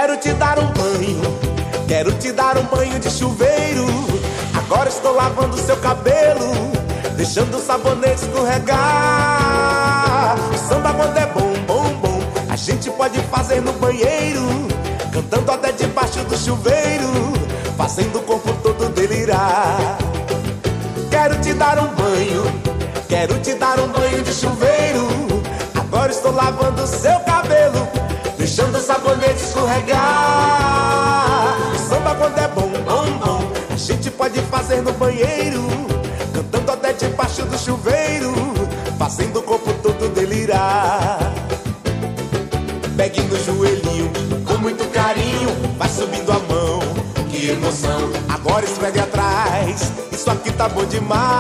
Quero te dar um banho, quero te dar um banho de chuveiro. Agora estou lavando seu cabelo, deixando o sabonete escorregar. O samba quando é bom, bom, bom, a gente pode fazer no banheiro, cantando até debaixo do chuveiro, fazendo o corpo todo delirar. Quero te dar um banho, quero te dar um banho de chuveiro. Agora estou lavando seu cabelo, deixando o sabonete escorregar. O samba quando é bom, bom, bom, a gente pode fazer no banheiro, cantando até debaixo do chuveiro, fazendo o corpo todo delirar. Pegue no joelhinho, com muito carinho, vai subindo a mão, que emoção. Agora esfregue atrás, isso aqui tá bom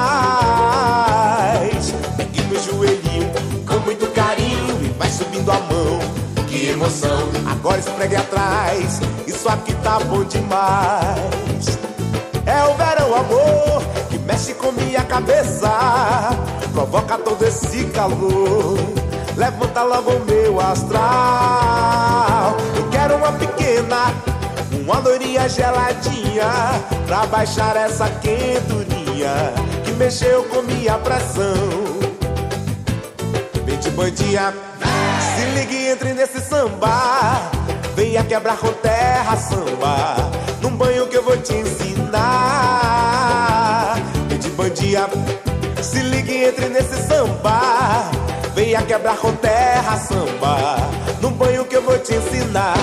demais. Pegue no joelhinho, com muito carinho, e vai subindo a mão, que emoção. Agora esfregue atrás, isso aqui tá bom demais. É o verão, amor, que mexe com minha cabeça, provoca todo esse calor, levanta logo o meu astral. Eu quero uma pequena, uma loirinha geladinha, pra baixar essa quenturinha que mexeu com minha pressão. Vem de bandinha, se ligue e entre nesse samba, venha quebrar com terra samba, num banho que eu vou te ensinar. Vem de bandinha, se ligue e entre nesse samba, venha quebrar com terra samba, num banho que eu vou te ensinar.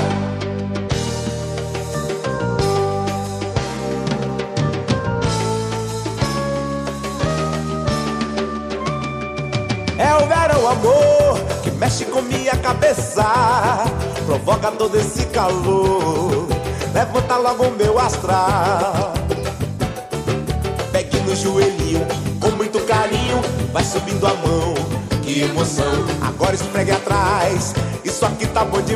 É o verão, amor, que mexe com minha cabeça, provoca todo esse calor, levanta logo o meu astral. Pegue no joelhinho, com muito carinho, vai subindo a mão, que emoção. Agora esfregue atrás, isso aqui tá bom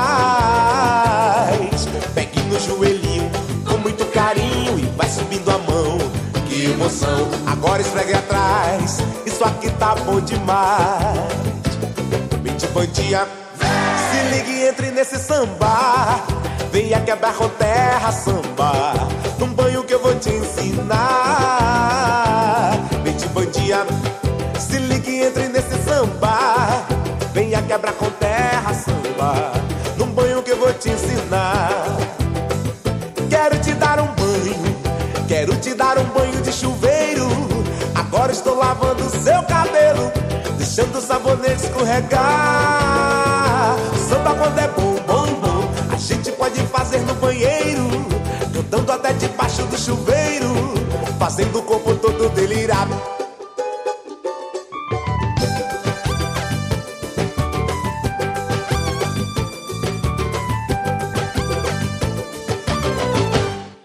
demais. Pegue no joelhinho, com muito carinho, e vai subindo a mão, que emoção. Agora esfregue atrás, isso aqui tá bom demais. Vem de bandinha, se ligue e entre nesse samba, venha quebrar com terra samba, num banho que eu vou te ensinar. Vem de bandinha, se ligue e entre nesse samba, venha quebrar com terra samba, num banho que eu vou te ensinar. Quero te dar um banho, quero te dar um banho de chuveiro. Agora estou lavando seu cabelo, deixando o sabonete escorregar. O samba quando é bom, bom, bom, a gente pode fazer no banheiro, cantando até debaixo do chuveiro, fazendo o corpo todo delirar.